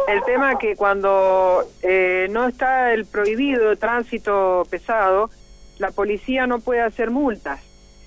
El tema es que cuando no está el prohibido tránsito pesado, la policía no puede hacer multas.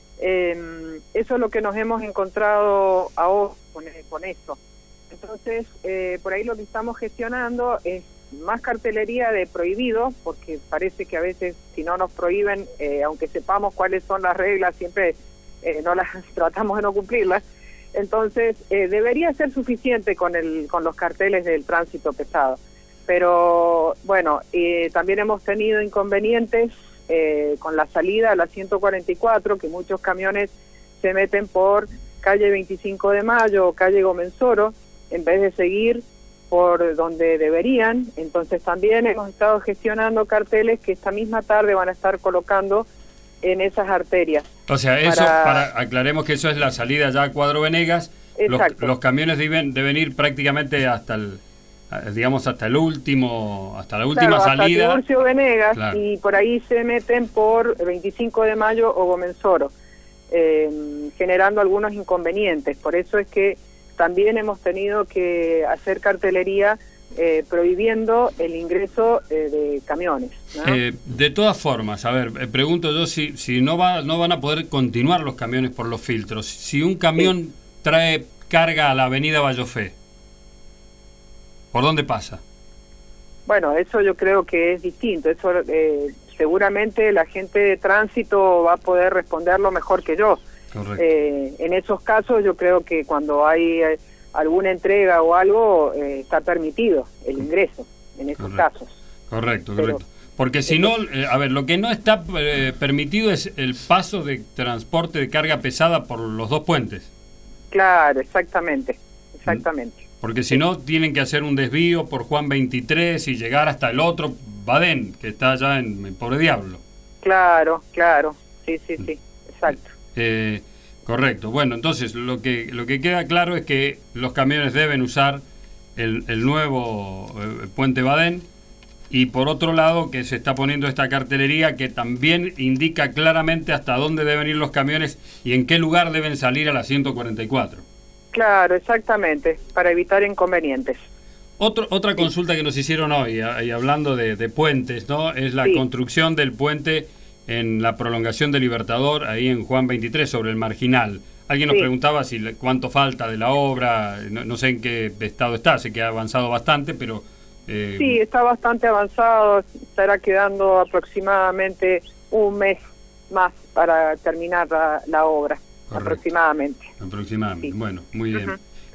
Eso es lo que nos hemos encontrado ahora con esto. Entonces, por ahí lo que estamos gestionando es más cartelería de prohibido, porque parece que a veces si no nos prohíben, aunque sepamos cuáles son las reglas, siempre no las tratamos de no cumplirlas. Entonces, debería ser suficiente con los carteles del tránsito pesado. Pero, bueno, también hemos tenido inconvenientes con la salida a la 144, que muchos camiones se meten por calle 25 de Mayo o calle Gomenzoro, en vez de seguir por donde deberían. Entonces también hemos estado gestionando carteles que esta misma tarde van a estar colocando en esas arterias. O sea, eso, aclaremos que eso es la salida ya a Cuadro Venegas. Los camiones deben ir prácticamente hasta hasta la última salida. Hasta Tiburcio Venegas, claro. Y por ahí se meten por 25 de Mayo o Gomenzoro, generando algunos inconvenientes. Por eso es que también hemos tenido que hacer cartelería prohibiendo el ingreso de camiones, ¿no? De todas formas, a ver, pregunto yo si no van a poder continuar los camiones por los filtros. Si un camión trae carga a la avenida Vallofé, ¿por dónde pasa? Bueno, eso yo creo que es distinto. Eso seguramente la gente de tránsito va a poder responderlo mejor que yo. Correcto. En esos casos yo creo que cuando hay alguna entrega o algo, está permitido el ingreso en esos casos. Correcto. Porque si no, a ver, lo que no está permitido es el paso de transporte de carga pesada por los dos puentes. Claro, exactamente. Porque si no, tienen que hacer un desvío por Juan 23 y llegar hasta el otro Badén, que está allá en Pobre Diablo. Claro, sí, exacto. Correcto. Bueno, entonces lo que queda claro es que los camiones deben usar el nuevo puente Badén, y por otro lado que se está poniendo esta cartelería que también indica claramente hasta dónde deben ir los camiones y en qué lugar deben salir a la 144. Claro, exactamente, para evitar inconvenientes. Otra consulta que nos hicieron hoy, y hablando de puentes, ¿no? Es la construcción del puente en la prolongación de Libertador, ahí en Juan 23, sobre el Marginal. Alguien nos preguntaba cuánto falta de la obra, no sé en qué estado está, sé que ha avanzado bastante, pero... Sí, está bastante avanzado, estará quedando aproximadamente un mes más para terminar la obra. Correcto. Aproximadamente, sí. Bueno, muy bien.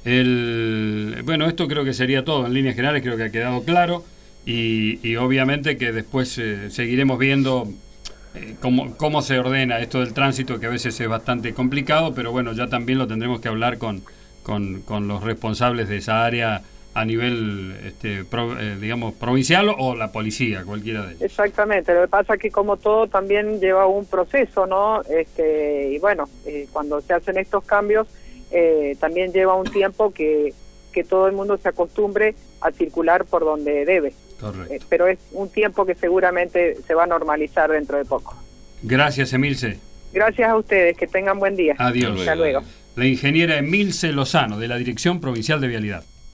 Bueno, esto creo que sería todo, en líneas generales creo que ha quedado claro, y obviamente que después seguiremos viendo cómo se ordena esto del tránsito, que a veces es bastante complicado, pero bueno, ya también lo tendremos que hablar con los responsables de esa área a nivel, digamos, provincial o la policía, cualquiera de ellos. Exactamente, lo que pasa es que como todo también lleva un proceso, ¿no? Y bueno, cuando se hacen estos cambios, también lleva un tiempo que todo el mundo se acostumbre a circular por donde debe. Correcto. Pero es un tiempo que seguramente se va a normalizar dentro de poco. Gracias, Emilce. Gracias a ustedes, que tengan buen día. Adiós. Hasta luego. La ingeniera Emilce Lozano, de la Dirección Provincial de Vialidad.